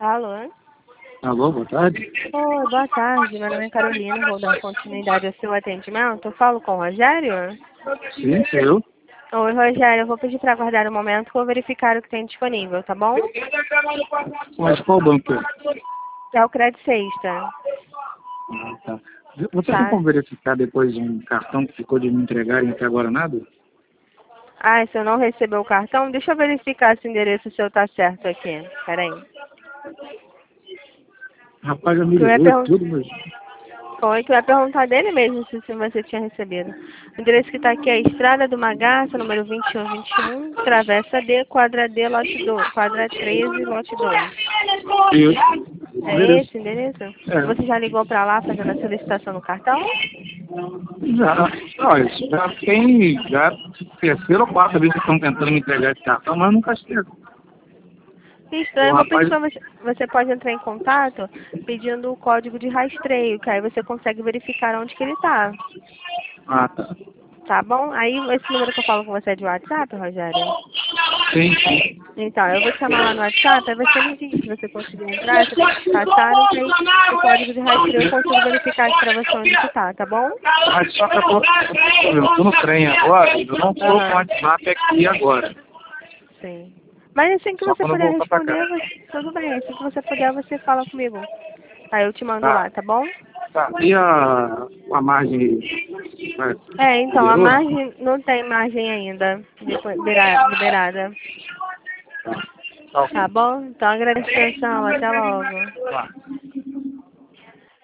Alô? Alô, boa tarde. Oi, boa tarde. Meu nome é Carolina, vou dar continuidade ao seu atendimento. Eu falo com o Rogério? Sim, sou eu. Oi, Rogério, eu vou pedir para aguardar um momento que eu vou verificar o que tem disponível, tá bom? Mas qual banco é? É o Crédito Sexta, Ah, tá. Você tem tá? como verificar depois um cartão que ficou de me entregar e até agora nada? Ah, se eu não recebeu o cartão, deixa eu verificar se o endereço seu tá certo aqui. Peraí. Rapaz, já me Que eu ia ligou e perguntar. tudo, mas... Foi que eu ia perguntar dele mesmo se você tinha recebido. O endereço que está aqui é Estrada do Magaça, número 2121, Travessa D, quadra D, lote 2, quadra 13, lote 2. Isso. É Endereço. esse o endereço? É. Você já ligou para lá fazendo a solicitação do cartão? Já. Olha, isso já tem... Já terceira ou quarta vez que estão tentando me entregar esse cartão, mas nunca chego. Que estranho, O eu vou pedir rapaz... para você. Você pode entrar em contato pedindo o código de rastreio, que aí você consegue verificar onde que ele está. Ah, tá. Tá bom? Aí esse número que eu falo com você é de WhatsApp, Rogério? Sim, sim. Então, eu vou te chamar lá no WhatsApp, aí você me diz se você conseguir entrar, se passaram, que aí o código de rastreio eu consigo verificar aqui pra você onde que tá bom? Mas só que eu tô no trem agora, eu não tô com o Aham, WhatsApp aqui agora. sim. Mas assim que Só você quando eu puder voltar pra responder, cá. tudo bem. Assim que você puder, você fala comigo. Aí eu te mando Tá. lá, tá bom? Tá. E a margem Então, a liberou? margem, não tem margem ainda liberada. Tá Tá ok. bom? Então, agradeço a atenção, até logo. Tá.